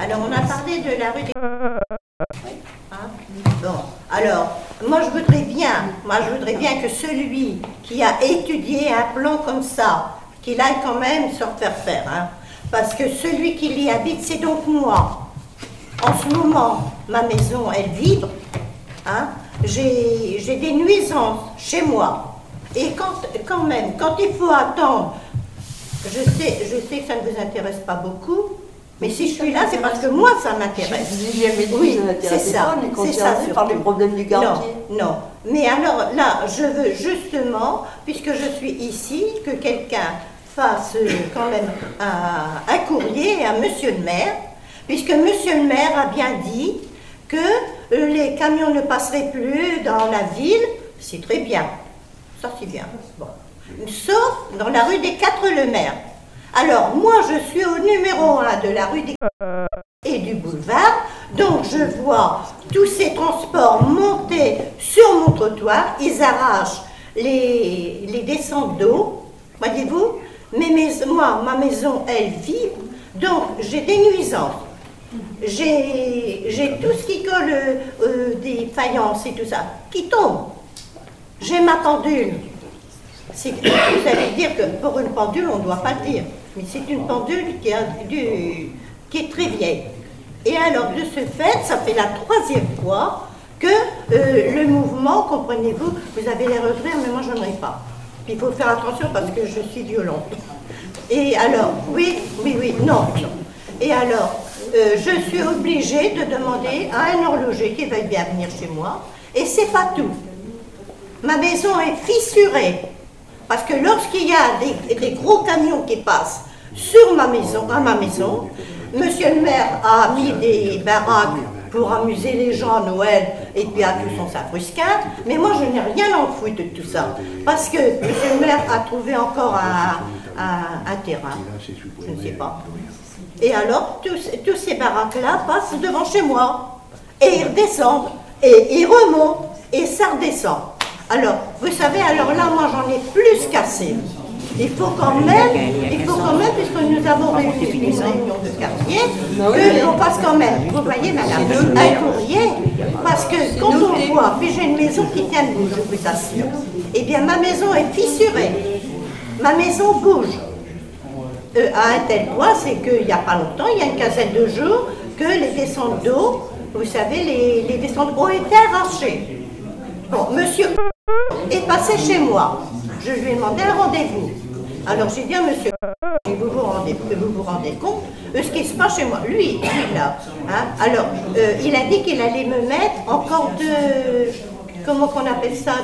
Alors, on a parlé de la rue des... Hein? Bon, alors, moi je voudrais bien que celui qui a étudié un plan comme ça, qu'il aille quand même se refaire faire, hein? Parce que celui qui y habite, c'est donc moi. En ce moment, ma maison, elle vibre, hein? J'ai des nuisances chez moi. Et quand même, quand il faut attendre, je sais que ça ne vous intéresse pas beaucoup, mais si je suis là, c'est parce que moi, ça m'intéresse. Oui, c'est ça. C'est ça, par les problèmes du quartier. Non. Mais alors là, je veux justement, puisque je suis ici, que quelqu'un fasse quand même un courrier à monsieur le maire, puisque monsieur le maire a bien dit que les camions ne passeraient plus dans la ville. C'est très bien. Ça, c'est bien. Bon. Sauf dans la rue des Quatre-Le-Maire. Alors, moi, je suis au numéro 1 de la rue des et du boulevard, donc je vois tous ces transports monter sur mon trottoir, ils arrachent les descentes d'eau, voyez-vous, moi, ma maison, elle vibre, donc j'ai des nuisances, j'ai tout ce qui colle des faïences et tout ça, qui tombe, j'ai ma pendule. Vous allez dire que pour une pendule, on ne doit pas le dire, mais c'est une pendule qui est très vieille. Et alors, de ce fait, ça fait la 3e fois que le mouvement, comprenez-vous, vous avez l'air de rire, mais moi, je n'aimerais pas. Il faut faire attention parce que je suis violente. Et alors, oui, non. Et alors, je suis obligée de demander à un horloger qui veuille bien venir chez moi, et c'est pas tout. Ma maison est fissurée. Parce que lorsqu'il y a des gros camions qui passent sur ma maison, monsieur le maire a mis des baraques pour amuser les gens à Noël et puis à tout son safrusquin, mais moi je n'ai rien en foutre de tout ça. Parce que monsieur le maire a trouvé encore un terrain, je ne sais pas. Et alors, tous ces baraques-là passent devant chez moi. Et ils redescendent, et ils remontent, et ça redescend. Alors, vous savez, alors là, moi, j'en ai plus qu'assez. Il faut quand même, puisque nous avons réuni une réunion de quartier, qu'on passe quand même, vous voyez, madame, un courrier, parce que quand on voit, puis j'ai une maison qui tient debout, je vous assure, eh bien, ma maison est fissurée. Ma maison bouge. À un tel point, c'est qu'il n'y a pas longtemps, il y a une quinzaine de jours, que les descentes d'eau, vous savez, les descentes d'eau ont été arrachées. Bon, monsieur est passé chez moi. Je lui ai demandé un rendez-vous. Alors j'ai dit à monsieur, vous vous rendez compte de ce qui se passe chez moi. Lui là. Hein, alors, il a dit qu'il allait me mettre encore comment qu'on appelle ça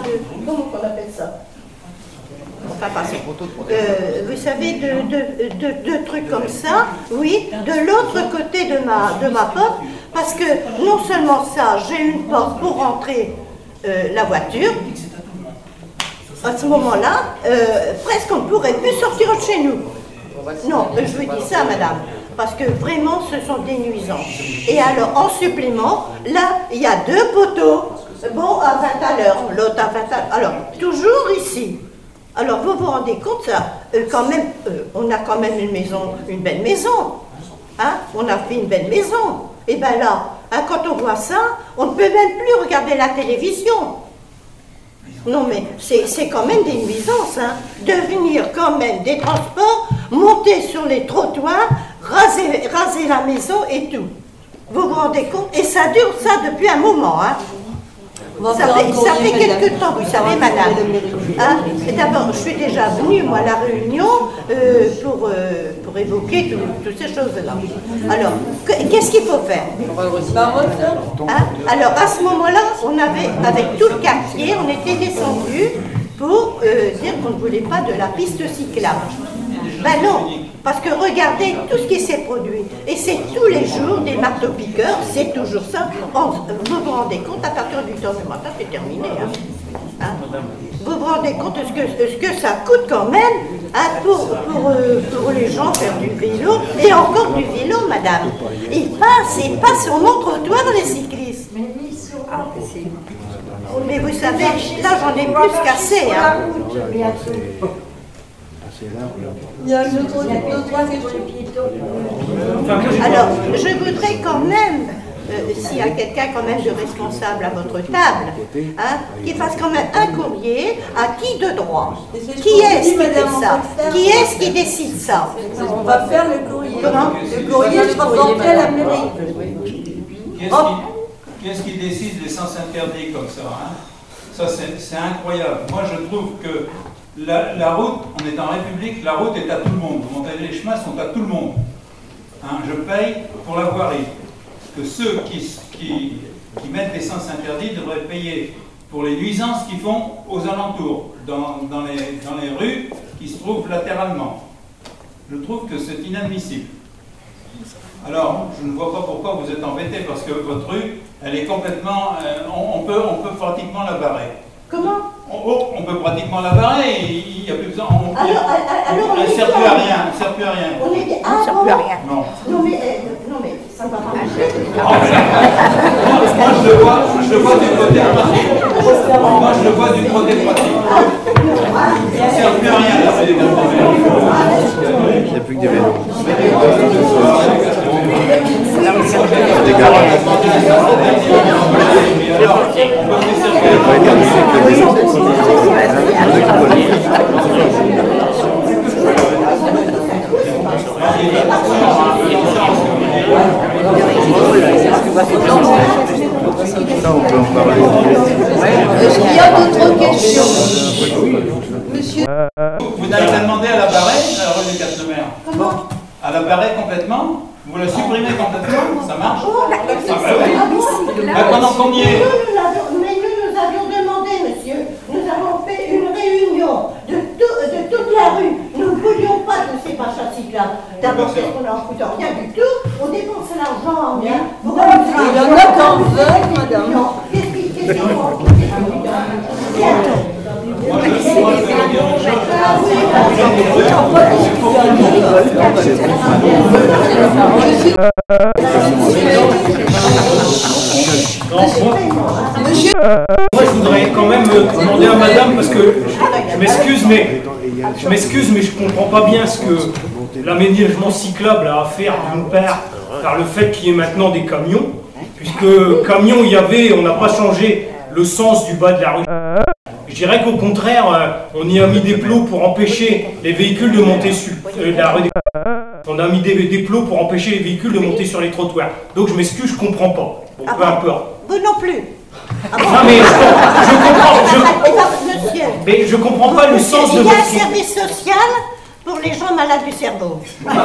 enfin, vous savez, de trucs comme ça, oui, de l'autre côté de ma porte, parce que non seulement ça, j'ai une porte pour rentrer la voiture. À ce moment-là, presque on ne pourrait plus sortir de chez nous. Non, je vous dis ça, madame, parce que vraiment, ce sont des nuisances. Et alors, en supplément, là, il y a 2 poteaux, bon, à 20 à l'heure, l'autre à 20 à l'heure. Alors, toujours ici. Alors, vous vous rendez compte, ça, quand même, on a quand même une belle maison. Hein? On a fait une belle maison. Et bien là, hein, quand on voit ça, on ne peut même plus regarder la télévision. Non, mais c'est quand même des nuisances, hein, de venir quand même des transports, monter sur les trottoirs, raser la maison et tout. Vous vous rendez compte? Et ça dure ça depuis un moment, hein. Ça fait quelque temps, vous savez, madame. Hein? D'abord, je suis déjà venue, moi, à la réunion pour évoquer toutes ces choses-là. Alors, qu'est-ce qu'il faut faire? Hein? Alors, à ce moment-là, on avait, avec tout le quartier, on était descendus pour dire qu'on ne voulait pas de la piste cyclable. Ben non, parce que regardez tout ce qui s'est produit. Et c'est tous les jours des marteaux-piqueurs, c'est toujours ça. Vous vous rendez compte, à partir du temps du matin, c'est terminé. Hein? Vous vous rendez compte de ce que ça coûte quand même, hein, pour les gens faire du vélo, et encore du vélo, madame. Ils passent sur mon trottoir, les cyclistes. Mais vous savez, là j'en ai plus qu'assez. Hein. Il y a deux, trois questions. Alors, je voudrais quand même, s'il y a quelqu'un quand même de responsable à votre table, hein, qu'il fasse quand même un courrier à qui de droit. Qui est-ce qui fait ça? Qui est-ce qui décide ça? On va faire le courrier. Comment? Le courrier sera porté à la mairie. Qui est-ce qui décide les sens interdits comme ça, hein? Ça, c'est incroyable. Moi, je trouve que la route, on est en République, la route est à tout le monde. Les chemins sont à tout le monde. Hein, je paye pour la voirie. Que ceux qui mettent des sens interdits devraient payer pour les nuisances qu'ils font aux alentours, dans les rues qui se trouvent latéralement. Je trouve que c'est inadmissible. Alors, je ne vois pas pourquoi vous êtes embêtés, parce que votre rue, elle est complètement... on peut pratiquement la barrer. Comment? On peut pratiquement la barrer, il n'y a plus besoin... Alors, elle ne sert plus à rien, elle ne sert plus à rien. On est bien. Ah, sert plus à rien. Non. Non, mais ça va pas marcher. Moi, je le vois du côté pratique. Moi, je le vois du côté pratique. Ça ne sert plus à rien, la rue des Quatre-Mers. Il n'y a plus que des vélos. Ça, on peut en parler. Est-ce qu'il y a d'autres questions? Monsieur. Vous n'avez pas demandé à la barrer, la rue des Quatre-Mers? Comment? À la barrer complètement? Vous la supprimez complètement? Ça marche? Ah bah oui. Pendant qu'on y est. Mais nous avions demandé, monsieur, nous avons fait une réunion de toute la rue. Nous ne voulions pas de ces machins cyclables. D'abord, parce qu'on n'en fout rien du tout. On dépense l'argent en bien. Il y en a qu'en veulent, madame. Non, qu'est-ce qu'on va Moi, je veux dire une Moi, je voudrais quand même demander à madame, parce que je m'excuse, mais je comprends pas bien ce que l'aménagement cyclable a à faire d'une part par le fait qu'il y ait maintenant des camions, puisque camions il y avait, on n'a pas changé le sens du bas de la rue. Je dirais qu'au contraire, on y a mis des plots pour empêcher les véhicules de monter sur la rue. On a mis des plots pour empêcher les véhicules de monter sur les trottoirs. Donc je m'excuse, je comprends pas. Bon, peu importe. Vous non plus. Non mais mais je comprends pas le sens de Il y a un votre... service social pour les gens malades du cerveau.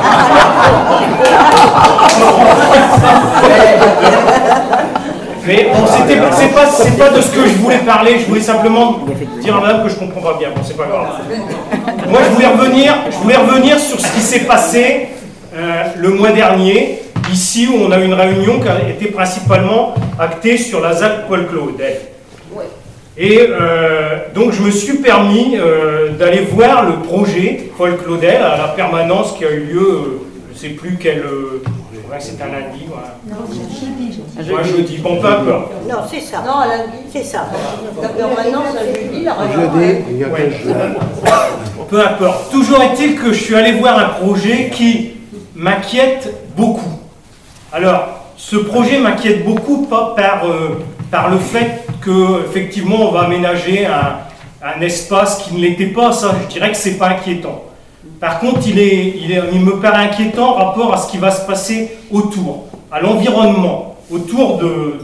Mais bon, c'est pas de ce que je voulais parler, je voulais simplement dire à madame que je comprends pas bien, bon c'est pas grave. Moi je voulais revenir sur ce qui s'est passé le mois dernier, ici où on a eu une réunion qui a été principalement actée sur la ZAC Paul Claudel. Et donc je me suis permis d'aller voir le projet Paul Claudel à la permanence qui a eu lieu, je ne sais plus quel... c'est un lundi, voilà. Non, jeudi. Bon, peu importe. Non, c'est ça. Non, à lundi. C'est ça. La permanence à jeudi, la Jeudi, il y a 15 jours. Peu importe. Toujours est-il que je suis allé voir un projet qui m'inquiète beaucoup. Alors, ce projet m'inquiète beaucoup pas par le fait qu'effectivement on va aménager un espace qui ne l'était pas, ça je dirais que c'est pas inquiétant. Par contre, il me paraît inquiétant en rapport à ce qui va se passer autour, à l'environnement, autour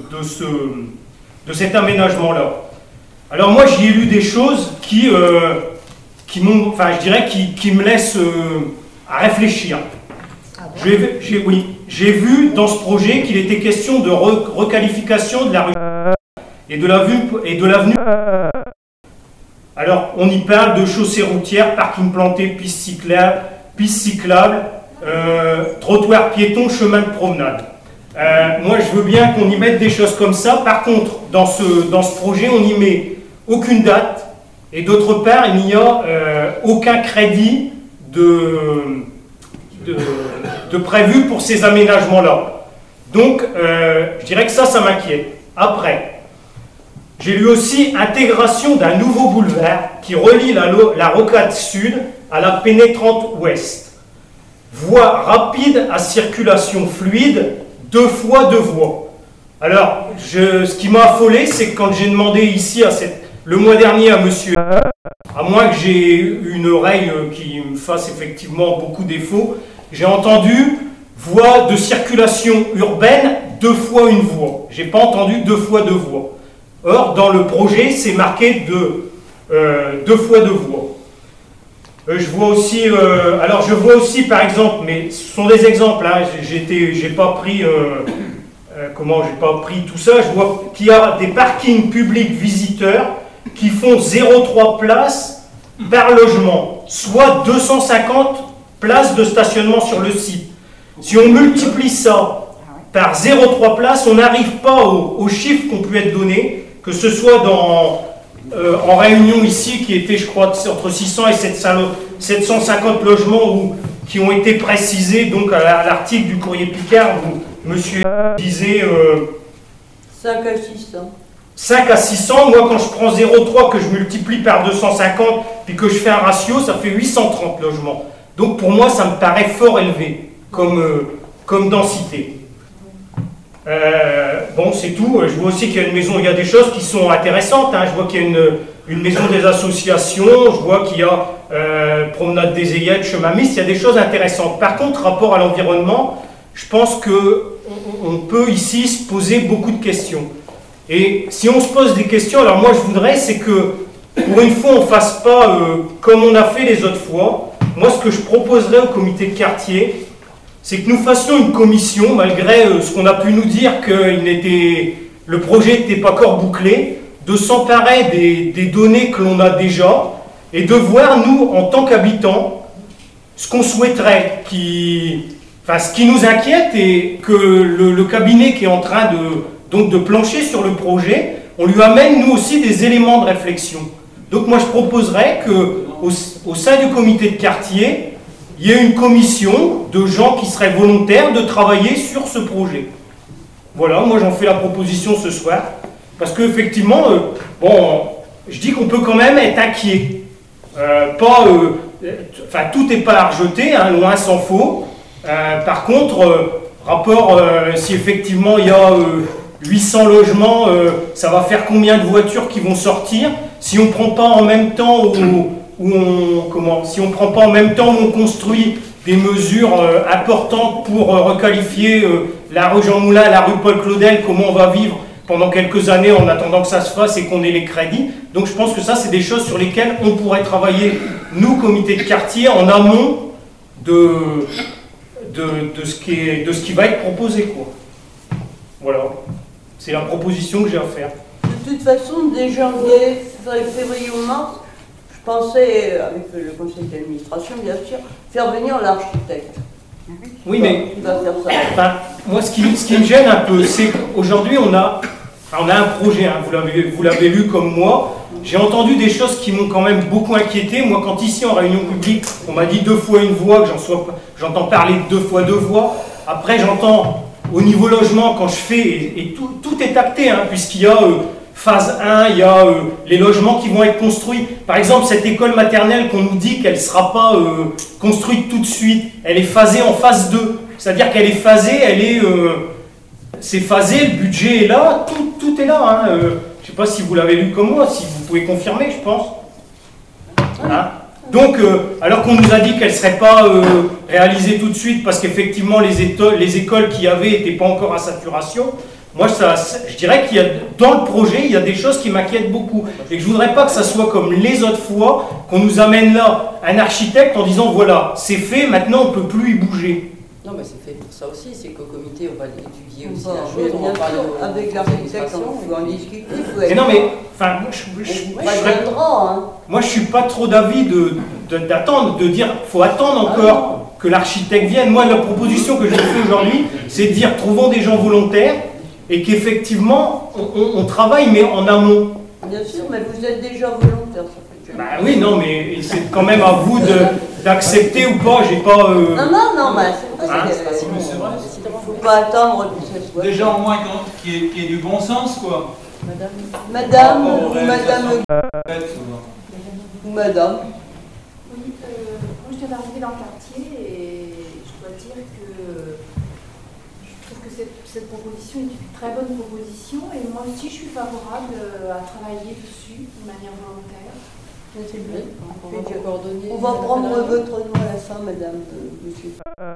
de cet aménagement-là. Alors moi, j'y ai lu des choses qui me laissent à réfléchir. J'ai vu dans ce projet qu'il était question de requalification de la rue et de l'avenue. Alors, on y parle de chaussées routières, parking planté, pistes cyclables, trottoirs piétons, chemin de promenade. Moi, je veux bien qu'on y mette des choses comme ça. Par contre, dans ce projet, on n'y met aucune date. Et d'autre part, il n'y a aucun crédit de prévu pour ces aménagements-là. Donc, je dirais que ça m'inquiète. Après, j'ai lu aussi intégration d'un nouveau boulevard qui relie la rocade sud à la pénétrante ouest. Voie rapide à circulation fluide 2 fois 2 voies. Alors, ce qui m'a affolé, c'est que quand j'ai demandé ici, le mois dernier, à monsieur, à moins que j'ai une oreille qui me fasse effectivement beaucoup défaut, j'ai entendu voie de circulation urbaine, 2 fois 1 voie. J'ai pas entendu 2 fois 2 voies. Or, dans le projet, c'est marqué 2 fois 2 voies. Je vois aussi, alors je vois aussi par exemple, mais ce sont des exemples, hein, j'ai pas pris, j'ai pas pris tout ça. Je vois qu'il y a des parkings publics visiteurs qui font 0,3 places par logement, soit 250 places de stationnement sur le site. Si on multiplie ça par 0,3 places, on n'arrive pas aux chiffres qui ont pu être donnés, que ce soit en réunion ici, qui était, je crois, entre 600 et 750 logements qui ont été précisés donc à l'article du Courrier Picard où monsieur disait 5 à 600. 5 à 600, moi quand je prends 0,3 que je multiplie par 250 puis que je fais un ratio, ça fait 830 logements. Donc pour moi ça me paraît fort élevé comme densité. Bon, c'est tout. Je vois aussi qu'il y a une maison, il y a des choses qui sont intéressantes. Hein. Je vois qu'il y a une maison des associations, je vois qu'il y a promenade des Ayettes, chemin mixte, il y a des choses intéressantes. Par contre, rapport à l'environnement, je pense qu'on peut ici se poser beaucoup de questions. Et si on se pose des questions, alors moi je voudrais, c'est que pour une fois on ne fasse pas comme on a fait les autres fois. Moi ce que je proposerais au comité de quartier, c'est que nous fassions une commission, malgré ce qu'on a pu nous dire que le projet n'était pas encore bouclé, de s'emparer des données que l'on a déjà et de voir, nous, en tant qu'habitants, ce qu'on souhaiterait, ce qui nous inquiète et que le cabinet qui est en train de plancher sur le projet, on lui amène, nous aussi, des éléments de réflexion. Donc moi, je proposerais qu'au sein du comité de quartier, il y a une commission de gens qui seraient volontaires de travailler sur ce projet. Voilà, moi j'en fais la proposition ce soir, parce qu'effectivement, je dis qu'on peut quand même être inquiet. Tout n'est pas à rejeter, hein, loin s'en faut. Par contre, si effectivement il y a 800 logements, ça va faire combien de voitures qui vont sortir si on ne prend pas en même temps si on ne prend pas en même temps où on construit des mesures importantes pour requalifier la rue Jean Moulin, la rue Paul Claudel, comment on va vivre pendant quelques années en attendant que ça se fasse et qu'on ait les crédits. Donc je pense que ça, c'est des choses sur lesquelles on pourrait travailler, nous, comité de quartier, en amont de ce qui va être proposé, quoi. Voilà, c'est la proposition que j'ai à faire. De toute façon, dès janvier, février ou mars, je pensais, avec le conseil d'administration, bien sûr, faire venir l'architecte. Oui, mais qui va faire ça. moi, ce qui me gêne un peu, c'est qu'aujourd'hui, on a un projet, hein, vous l'avez lu comme moi. J'ai entendu des choses qui m'ont quand même beaucoup inquiété. Moi, quand ici, en réunion publique, on m'a dit 2 fois 1 voie, que j'entends parler de 2 fois 2 voies. Après, j'entends au niveau logement, quand je fais, et tout est acté, hein, puisqu'il y a phase 1, il y a les logements qui vont être construits. Par exemple, cette école maternelle qu'on nous dit qu'elle ne sera pas construite tout de suite, elle est phasée en phase 2. C'est-à-dire qu'elle est phasée, c'est phasé, le budget est là, tout est là. Hein. Je ne sais pas si vous l'avez lu comme moi, si vous pouvez confirmer, je pense. Hein. Donc, alors qu'on nous a dit qu'elle ne serait pas réalisée tout de suite, parce qu'effectivement, les écoles qu'il y avait n'étaient pas encore à saturation, moi, je dirais qu'il y a, dans le projet, il y a des choses qui m'inquiètent beaucoup. Et que je ne voudrais pas que ça soit comme les autres fois, qu'on nous amène là un architecte en disant, voilà, c'est fait, maintenant on ne peut plus y bouger. Non, mais c'est fait pour ça aussi, c'est qu'au comité, on va étudier aussi Bon, la chose, on va parler avec l'architecte, on peut en discuter. Mais non, mais, moi, je ne suis pas trop d'avis d'attendre, de dire, il faut attendre encore que l'architecte vienne. Moi, la proposition que je fais aujourd'hui, c'est de dire, trouvons des gens volontaires, et qu'effectivement, on travaille, mais en amont. Bien sûr, mais vous êtes déjà volontaire, ça fait déjà. Oui, non, mais c'est quand même à vous d'accepter ou pas, j'ai pas... Non, mais c'est pas c'est vrai. Il ne faut pas attendre que ça soit... Déjà, au moins, qu'il y ait du bon sens, quoi. Madame ou madame. Oui, moi je viens d'arriver dans le quartier et je dois dire que je trouve que cette proposition est une très bonne proposition et moi aussi je suis favorable à travailler dessus de manière volontaire. C'est bien. On On va prendre votre nom à la fin, madame, monsieur.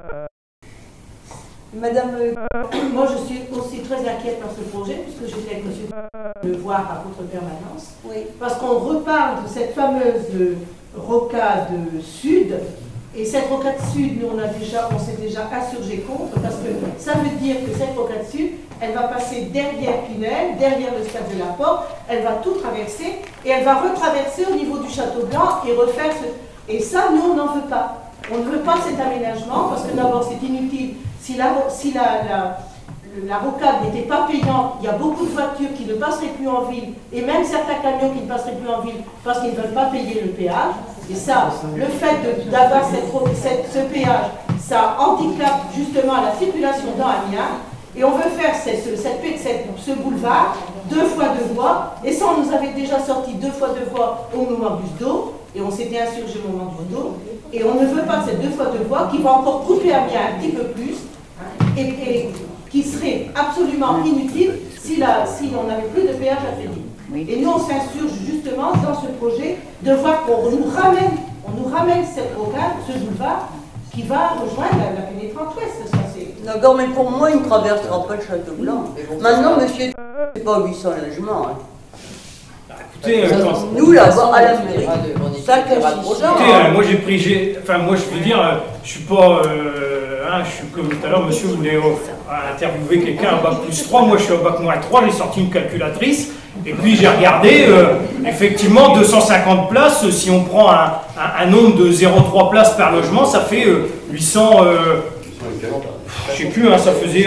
Madame, moi je suis aussi très inquiète par ce projet, puisque j'étais avec monsieur le voir à votre permanence. oui. Parce qu'on reparle de cette fameuse rocade sud, et cette rocade sud, nous on s'est déjà insurgé contre, parce que ça veut dire que cette rocade sud, elle va passer derrière Pinel, derrière le stade de la Porte, elle va tout traverser, et elle va retraverser au niveau du Château Blanc et refaire ce... Et ça, nous, on n'en veut pas. On ne veut pas cet aménagement, parce que d'abord, c'est inutile. Si la rocade n'était pas payante, il y a beaucoup de voitures qui ne passeraient plus en ville, et même certains camions qui ne passeraient plus en ville parce qu'ils ne veulent pas payer le péage. Et ça, le fait d'avoir ce péage, ça handicape justement la circulation dans Amiens. Et on veut faire ce boulevard 2 fois 2 voies. Et ça, on nous avait déjà sorti 2 fois 2 voies au moment du SDO. Et on s'était insurgé au moment du SDO. Et on ne veut pas cette 2 fois 2 voies qui va encore couper Amiens un petit peu plus. Et qui serait absolument inutile si on n'avait plus de péage à payer. Oui. Et nous, on s'insurge justement dans ce projet de voir qu'on nous ramène cette rocade, ce boulevard, qui va rejoindre la pénétrante ouest. D'accord, mais pour moi, il ne traversera pas le Château Blanc. Maintenant, monsieur, c'est pas 800 logements. Hein. Écoutez, nous, là-bas, à la mairie, ça moi, j'ai pris... Enfin, moi, je veux dire, je suis pas... je suis comme tout à l'heure, monsieur voulait interviewer quelqu'un à bac plus 3. Moi, je suis à bac moins 3. J'ai sorti une calculatrice. Et puis, j'ai regardé, effectivement, 250 places. Si on prend un nombre de 0,3 places par logement, ça fait 800... je sais plus, ça faisait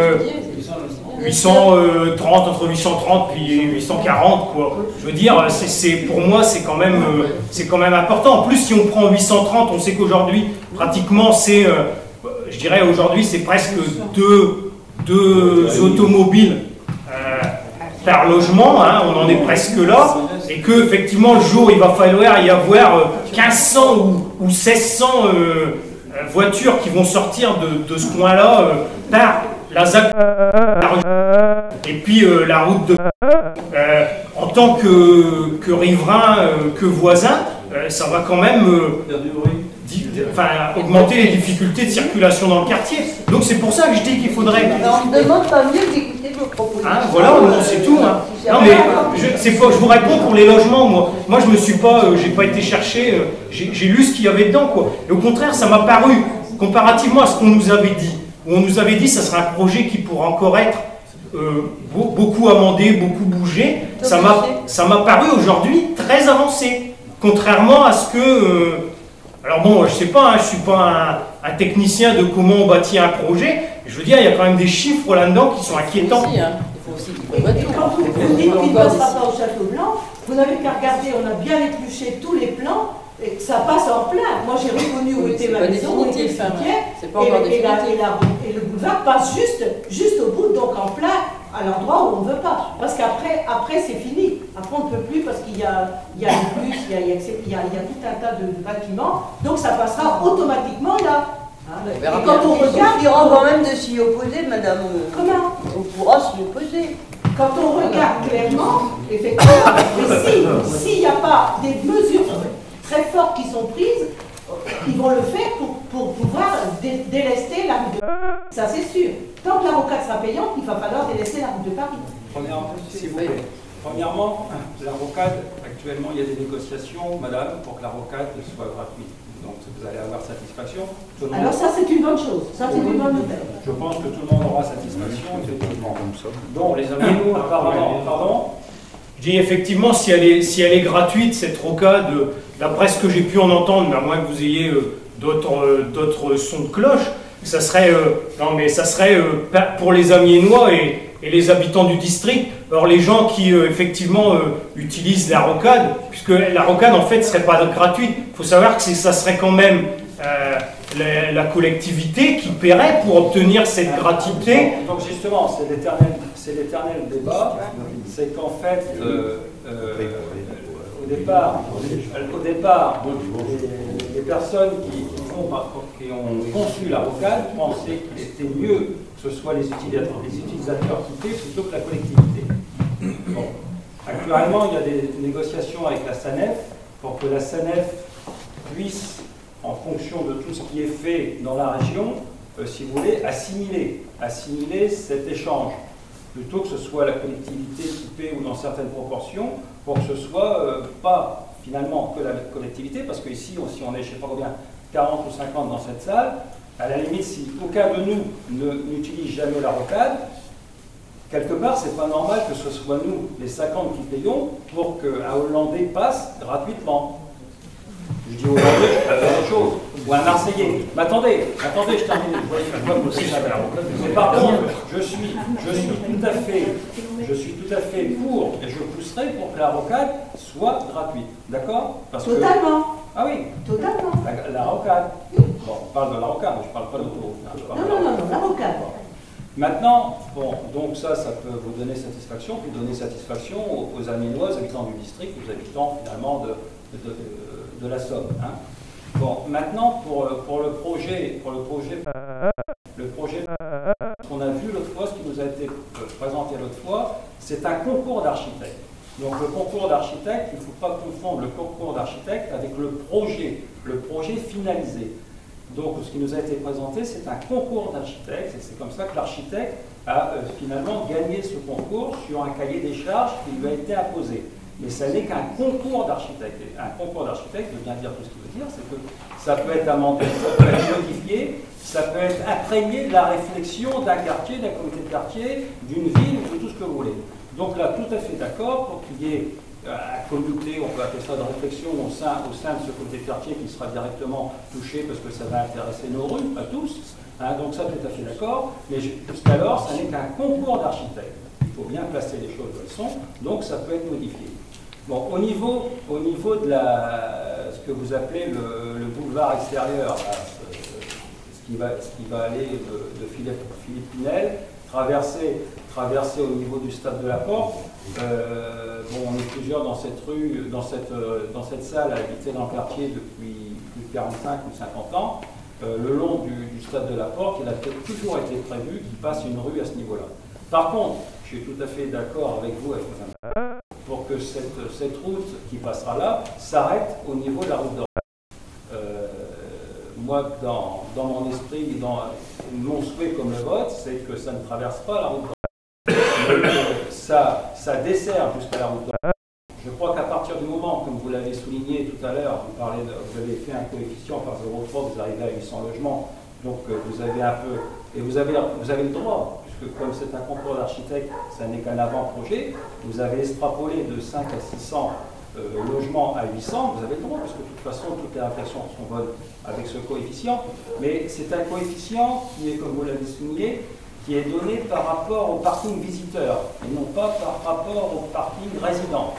830, entre 830 et 840, quoi. Je veux dire, pour moi, c'est quand même important. En plus, si on prend 830, on sait qu'aujourd'hui, pratiquement, c'est... je dirais aujourd'hui, c'est presque deux automobiles par logement, on en est presque là, et que effectivement le jour il va falloir y avoir 1500 ou 1600 voitures qui vont sortir de ce coin-là par la ZAC et puis la route de... en tant que riverain, que voisin, ça va quand même... augmenter les difficultés de circulation dans le quartier. Donc c'est pour ça que je dis qu'il faudrait... On ne demande pas mieux d'écouter vos propositions. Voilà, c'est tout. Non mais je vous réponds pour les logements, moi je me suis pas, j'ai pas été chercher, j'ai lu ce qu'il y avait dedans, quoi. Et au contraire, ça m'a paru, comparativement à ce qu'on nous avait dit, où on nous avait dit que ça serait un projet qui pourra encore être beaucoup amendé, beaucoup bougé, ça m'a paru aujourd'hui très avancé, contrairement à ce que... alors bon, je sais pas, je suis pas un technicien de comment on bâtit un projet. Je veux dire, il y a quand même des chiffres là-dedans qui sont inquiétants. Il faut aussi et quand vous dites qu'il ne passera pas au Château Blanc, vous n'avez qu'à regarder, on a bien épluché tous les plans, et ça passe en plein. Moi j'ai reconnu où était ma maison, où était le cimetière, et le boulevard passe juste au bout, donc en plein, à l'endroit où on ne veut pas. Parce qu'après c'est fini. Après on ne peut plus parce qu'il y a les bus, il y a tout un tas de bâtiments, donc ça passera automatiquement là. Et quand on regarde, il y aura quand même de s'y opposer, madame. Comment? On pourra s'y opposer. Quand on regarde clairement, effectivement, mais s'il n'y a pas des mesures très fortes qui sont prises, ils vont le faire pour pouvoir délester la route de Paris. Ça c'est sûr. Tant que la rocade sera payante, il va falloir délester la route de Paris. Premièrement, la rocade, actuellement il y a des négociations, madame, pour que la rocade soit gratuite. Donc vous allez avoir satisfaction. Alors ça c'est une bonne chose, ça c'est une bonne nouvelle. Je pense que tout le monde aura satisfaction, effectivement. Donc les amis, apparemment, pardon. Je dis effectivement, si elle est gratuite, cette rocade, d'après ce que j'ai pu en entendre, mais à moins que vous ayez d'autres sons de cloche, ça serait, pour les Amiénois et les habitants du district. Alors les gens qui effectivement utilisent la rocade, puisque la rocade en fait ne serait pas gratuite, il faut savoir que ça serait quand même la collectivité qui paierait pour obtenir cette gratuité. Donc justement, c'est l'éternel débat, c'est qu'en fait, au départ, les personnes qui ont conçu la rocade pensaient qu'il était mieux ce soit les utilisateurs qui paient plutôt que la collectivité. Bon. Actuellement, il y a des négociations avec la SANEF pour que la SANEF puisse, en fonction de tout ce qui est fait dans la région, si vous voulez, assimiler cet échange, plutôt que ce soit la collectivité qui paie ou dans certaines proportions, pour que ce soit pas finalement que la collectivité, parce qu'ici, si on est, je ne sais pas combien, 40 ou 50 dans cette salle, à la limite, si aucun de nous n'utilise jamais la rocade, quelque part, c'est pas normal que ce soit nous, les 50 qui payons, pour qu'un Hollandais passe gratuitement. Je dis Hollandais, je peux faire autre chose. Ou un Marseillais. Mais attendez, je termine. Mais par contre, je suis tout à fait pour, et je pousserai pour que la rocade soit gratuite. D'accord? Totalement. Ah oui. Totalement. La rocade. Bon, on parle de la rocade, mais je ne parle pas d'autoroute. Non, la rocade. Maintenant, bon, donc ça peut vous donner satisfaction, puis donner satisfaction aux Aminois, aux habitants du district, aux habitants finalement de la Somme. Hein. Bon, maintenant pour le projet qu'on a vu l'autre fois, ce qui nous a été présenté l'autre fois, c'est un concours d'architectes. Donc le concours d'architecte, il ne faut pas confondre le concours d'architecte avec le projet finalisé. Donc ce qui nous a été présenté, c'est un concours d'architecte, et c'est comme ça que l'architecte a finalement gagné ce concours sur un cahier des charges qui lui a été imposé. Mais ça n'est qu'un concours d'architecte. Et un concours d'architecte veut bien dire tout ce qu'il veut dire, c'est que ça peut être amendé, ça peut être modifié, ça peut être imprégné de la réflexion d'un quartier, d'un comité de quartier, d'une ville, de tout ce que vous voulez. Donc là, tout à fait d'accord pour qu'il y ait un comité, on peut appeler ça de réflexion au sein de ce comité de quartier qui sera directement touché parce que ça va intéresser nos rues, à tous. Hein, donc ça, tout à fait d'accord. Mais jusqu'alors, ça n'est qu'un concours d'architectes. Il faut bien placer les choses où elles sont, donc ça peut être modifié. Bon, au niveau de ce que vous appelez le boulevard extérieur, là, ce qui va aller de Philippe Pinel, traverser au niveau du stade de la Porte. Bon, on est plusieurs dans cette rue, dans cette salle à habiter dans le quartier depuis plus de 45 ou 50 ans. Le long du stade de la Porte, il a toujours été prévu qu'il passe une rue à ce niveau-là. Par contre, je suis tout à fait d'accord avec vous, pour que cette route qui passera là s'arrête au niveau de la route d'Orléans. Moi, dans mon esprit, dans mon souhait comme le vote, c'est que ça ne traverse pas la route d'Orléans. Ça dessert jusqu'à la route d'Orléans. Je crois qu'à partir du moment, comme vous l'avez souligné tout à l'heure, vous avez fait un coefficient par 0,3, vous arrivez à 800 logements, donc vous avez un peu, et vous avez le droit, puisque comme c'est un concours d'architecte, ça n'est qu'un avant-projet, vous avez extrapolé de 5 à 600 logements à 800, vous avez le droit, parce que de toute façon, toutes les réflexions sont bonnes avec ce coefficient, mais c'est un coefficient qui est, comme vous l'avez souligné, qui est donné par rapport au parking visiteur, et non pas par rapport au parking résident.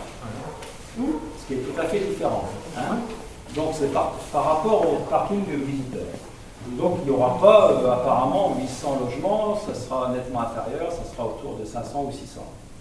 Ce qui est tout à fait différent. Hein. Donc c'est par rapport au parking visiteur. Donc il n'y aura pas apparemment 800 logements, ça sera nettement inférieur, ça sera autour de 500 ou 600.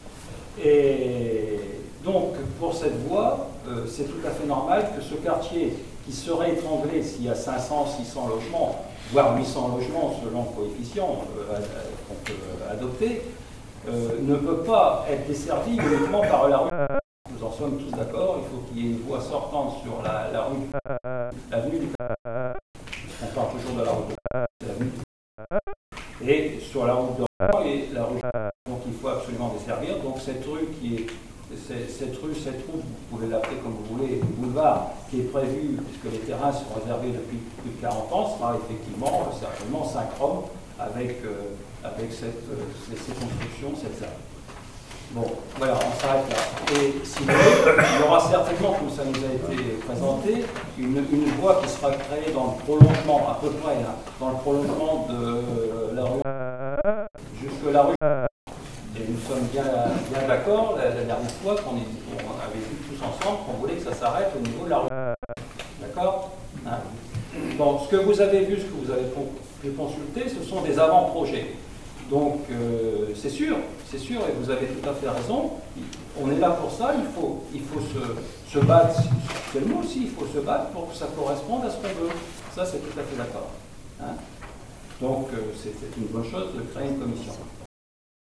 Et donc pour cette voie, c'est tout à fait normal que ce quartier qui serait étranglé s'il y a 500, 600 logements, voire 800 logements selon le coefficient qu'on peut adopter, ne peut pas être desservi uniquement par la rue. Nous en sommes tous d'accord, il faut qu'il y ait une voie sortante sur l'avenue du on parle toujours de la route de l'avenue et sur la route d'Orléans et la rue. Donc il faut absolument desservir. Donc cette rue, cette route, vous pouvez l'appeler comme vous voulez, le boulevard qui est prévu, puisque les terrains sont réservés depuis plus de 40 ans, sera effectivement certainement synchrone avec ces constructions, cette salle. Bon, voilà, on s'arrête là. Et sinon, il y aura certainement, comme ça nous a été présenté, une voie qui sera créée dans le prolongement, à peu près, hein, dans le prolongement de la rue, jusque la rue. Et nous sommes bien d'accord, la dernière fois qu'on avait vu tous ensemble, qu'on voulait que ça s'arrête au niveau de la rue. D'accord, hein. Bon, ce que vous avez vu, ce que vous avez pu consulter, ce sont des avant-projets. Donc, c'est sûr, et vous avez tout à fait raison, on est là pour ça, il faut se battre, c'est le mot aussi, il faut se battre pour que ça corresponde à ce qu'on veut. Ça, c'est tout à fait d'accord. Hein. Donc c'était une bonne chose de créer une commission.